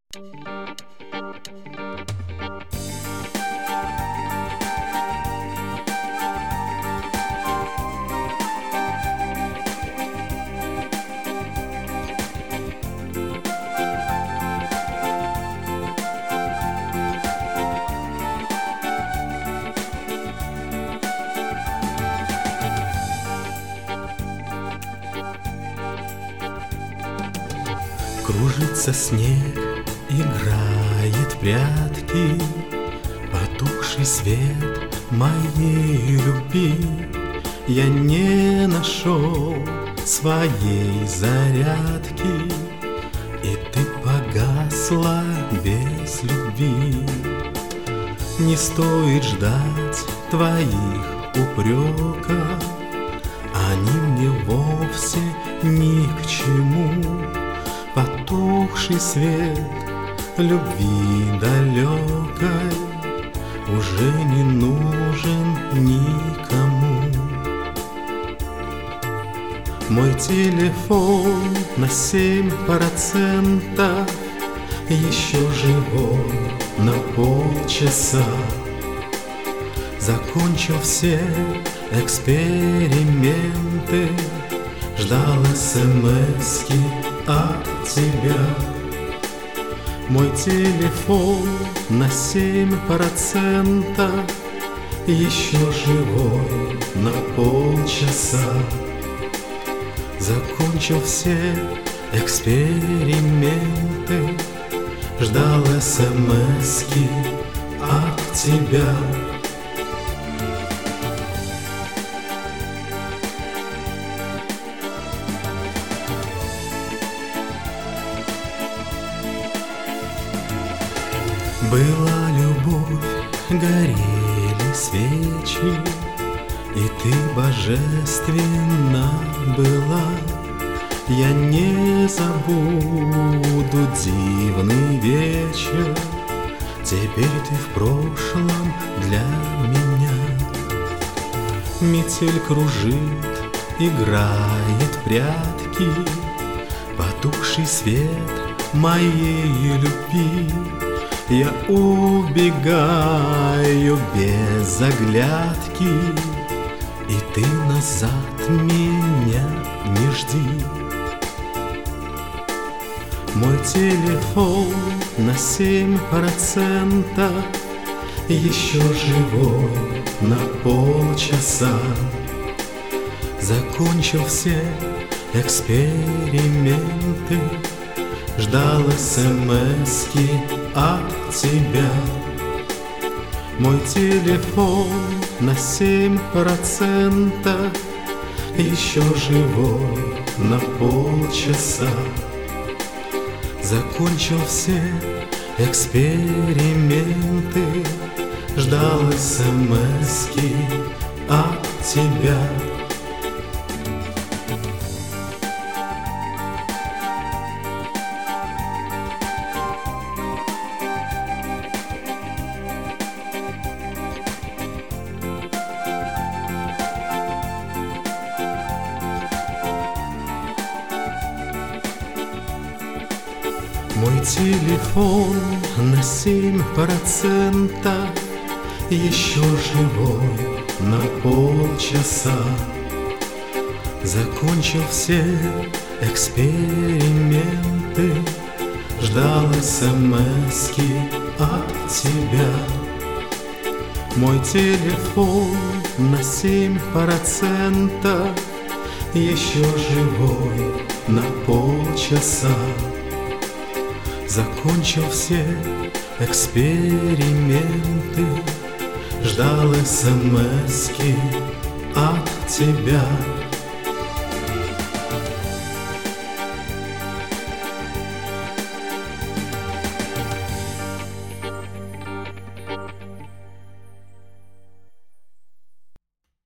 Кружится снег, играет в прятки, потухший свет моей любви. Я не нашел своей зарядки, и ты погасла без любви. Не стоит ждать твоих упреков, они мне вовсе ни к чему. Потухший свет любви далекой уже не нужен никому. Мой телефон на 7% еще живой на полчаса. Закончил все эксперименты, ждал смс-ки от тебя. Мой телефон на 7% еще живой на полчаса. Закончил все эксперименты, ждал смс-ки от тебя. Была любовь, горели свечи, и ты божественна была. Я не забуду дивный вечер, теперь ты в прошлом для меня. Метель кружит, играет в прятки, потухший свет моей любви. Я убегаю без оглядки, и ты назад меня не жди. Мой телефон на 7% еще живой на полчаса. Закончил все эксперименты, ждал смс-ки от тебя. Мой телефон на 7% еще живой на полчаса. Закончил все эксперименты, ждал смс-ки от тебя. Мой телефон на 7% еще живой на полчаса. Закончил все эксперименты, ждал смс-ки от тебя. Мой телефон на 7% еще живой на полчаса. Закончил все эксперименты, ждал смс-ки от тебя.